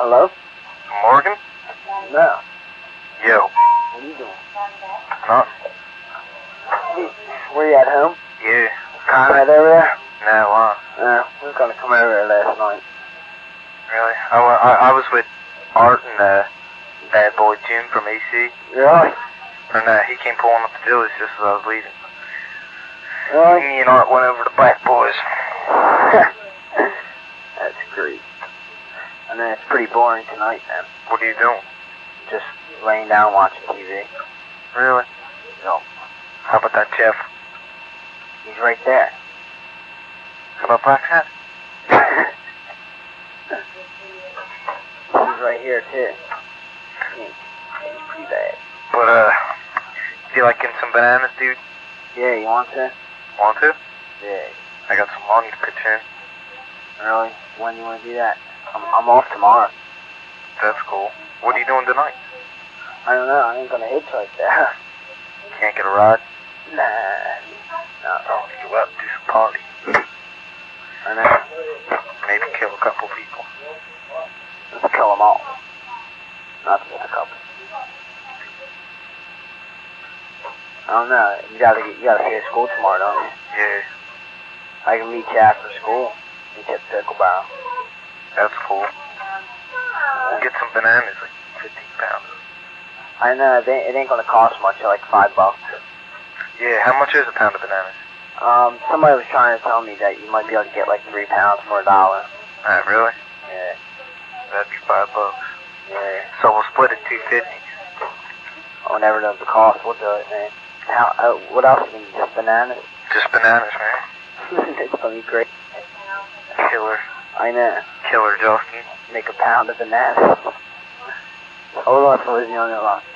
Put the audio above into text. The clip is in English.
Hello? Morgan? No. Yo. What are you doing? Nothing. Were you at home? Yeah. Conrad over there? No, We were gonna come over there last night. Really? I was with Art and that boy Jim from AC. Really? And he came pulling up the dillies just as I was leaving. Really? Me and Art went over to Black Boys. That's great. And then it's pretty boring tonight, then. What are you doing? Just laying down watching TV. Really? No. How about that Jeff? He's right there. How about Black Hat? He's right here, too. He's pretty bad. But, do you like getting some bananas, dude? Yeah, you want to? Want to? Yeah. I got some money to pitch in. Really? When do you want to do that? I'm off tomorrow. That's cool. What are you doing tonight? I don't know. I ain't gonna hitchhike there. Can't get a ride? Nah. No. Oh, go out and do some party. I know. Maybe kill a couple people. Let's kill them all. Not just a couple. I don't know. You gotta stay at school tomorrow, don't you? Yeah. I can meet you after school. Meet you at Pickle Barrel. That's cool. We'll get some bananas, like 15 pounds. I know. It ain't gonna cost much. Like $5. Yeah, how much is a pound of bananas? Somebody was trying to tell me that you might be able to get like 3 pounds for $1. Really? Yeah. That'd be $5. Yeah. So we'll split it $2.50. I'll never know the cost. We'll do it, man. What else you need? Just bananas? Just bananas, man. It's gonna be great. Killer. I know. Killer Justin. Make a pound of bananas. Hold on for Lizzie on the line.